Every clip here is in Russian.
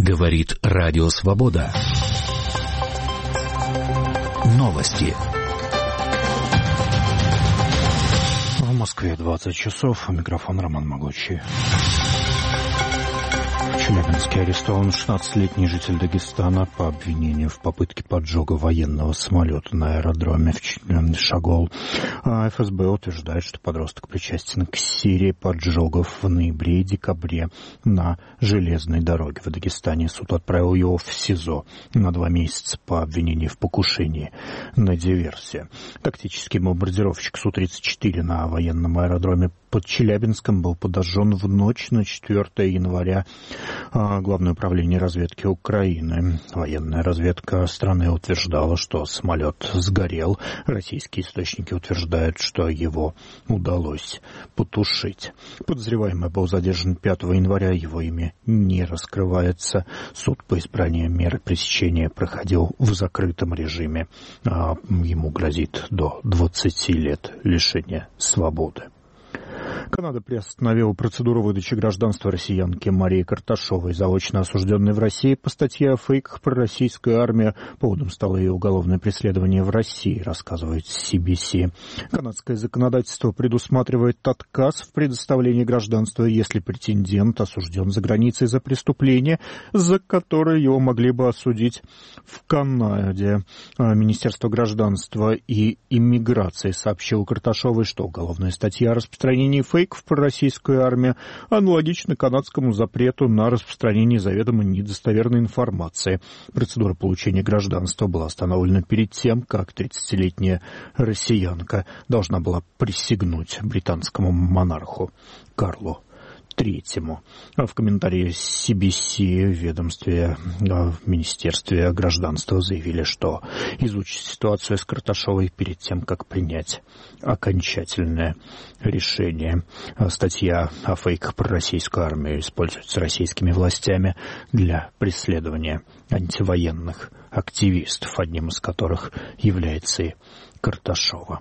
Говорит Радио Свобода. Новости. В Москве 20 часов. Микрофон Роман Могучий. В Челябинске арестован 16-летний житель Дагестана по обвинению в попытке поджога военного самолета на аэродроме в Шагол. ФСБ утверждает, что подросток причастен к серии поджогов в ноябре и декабре на железной дороге в Дагестане. Суд отправил его в СИЗО на 2 месяца по обвинению в покушении на диверсию. Тактический бомбардировщик Су-34 на военном аэродроме под Челябинском был подожжен в ночь на 4 января. Главное управление разведки Украины. Военная разведка страны утверждала, что самолет сгорел. Российские источники утверждают, что его удалось потушить. Подозреваемый был задержан 5 января. Его имя не раскрывается. Суд по избранию меры пресечения проходил в закрытом режиме. Ему грозит до 20 лет лишения свободы. Канада приостановила процедуру выдачи гражданства россиянке Марии Карташовой, заочно осужденной в России по статье о фейках про российскую армию. Поводом стало ее уголовное преследование в России, рассказывает CBC. Канадское законодательство предусматривает отказ в предоставлении гражданства, если претендент осужден за границей за преступление, за которое его могли бы осудить в Канаде. Министерство гражданства и иммиграции сообщило Карташовой, что уголовная статья о распространении фейков про российскую армию аналогично канадскому запрету на распространение заведомо недостоверной информации. Процедура получения гражданства была остановлена перед тем, как 30-летняя россиянка должна была присягнуть британскому монарху Карлу III. В комментарии CBC в Министерстве гражданства заявили, что изучат ситуацию с Карташовой перед тем, как принять окончательное решение. Статья о фейках про российскую армию используется российскими властями для преследования антивоенных активистов, одним из которых является и Карташова.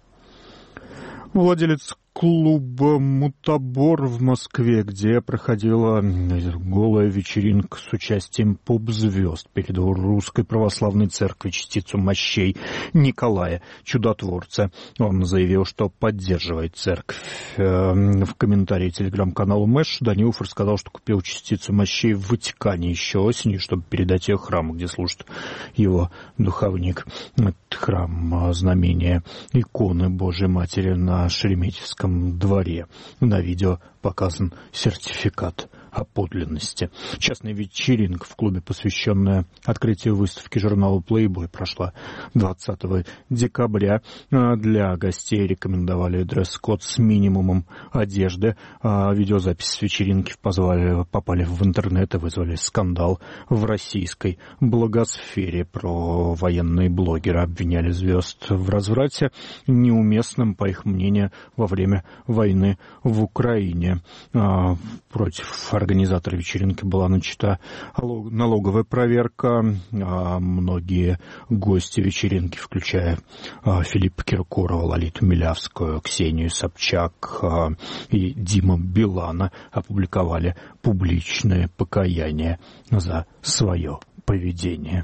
Владелец клуба «Мутабор» в Москве, где проходила голая вечеринка с участием поп-звезд, передал Русской Православной Церкви частицу мощей Николая Чудотворца. Он заявил, что поддерживает церковь. В комментарии телеграм-каналу Мэш Данилов рассказал, что купил частицу мощей в Ватикане еще осенью, чтобы передать ее храму, где служит его духовник. Это храм знамения иконы Божьей Матери на Шереметьевском дворе. На видео показан сертификат о подлинности. Частная вечеринка в клубе, посвященная открытию выставки журнала Playboy, прошла 20 декабря. Для гостей рекомендовали дресс-код с минимумом одежды. Видеозаписи с вечеринки попали в интернет и вызвали скандал в российской блогосфере. Про военные блогеры обвиняли звезд в разврате, неуместном, по их мнению, во время войны в Украине. Против организатора вечеринки была начата налоговая проверка. Многие гости вечеринки, включая Филиппа Киркорова, Лолиту Милявскую, Ксению Собчак и Диму Билана, опубликовали публичное покаяние за свое поведение.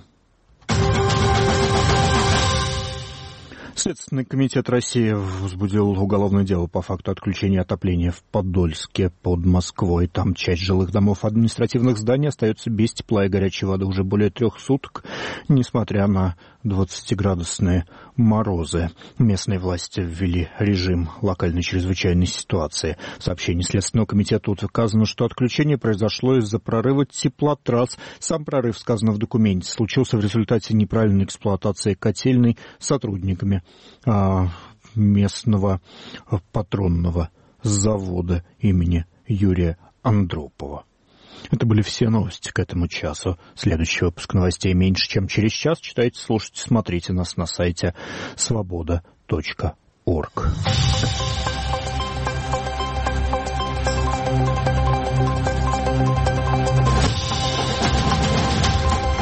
Следственный комитет России возбудил уголовное дело по факту отключения отопления в Подольске под Москвой. Там часть жилых домов административных зданий остается без тепла и горячей воды уже более 3 суток, несмотря на 20-градусные морозы. Местные власти ввели режим локальной чрезвычайной ситуации. В сообщении Следственного комитета указано, что отключение произошло из-за прорыва теплотрасс. Сам прорыв, сказано в документе, случился в результате неправильной эксплуатации котельной сотрудниками местного патронного завода имени Юрия Андропова. Это были все новости к этому часу. Следующий выпуск новостей меньше, чем через час. Читайте, слушайте, смотрите нас на сайте svoboda.org.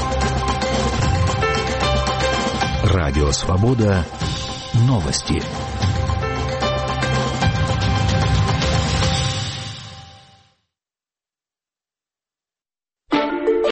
Радио «Свобода». Новости.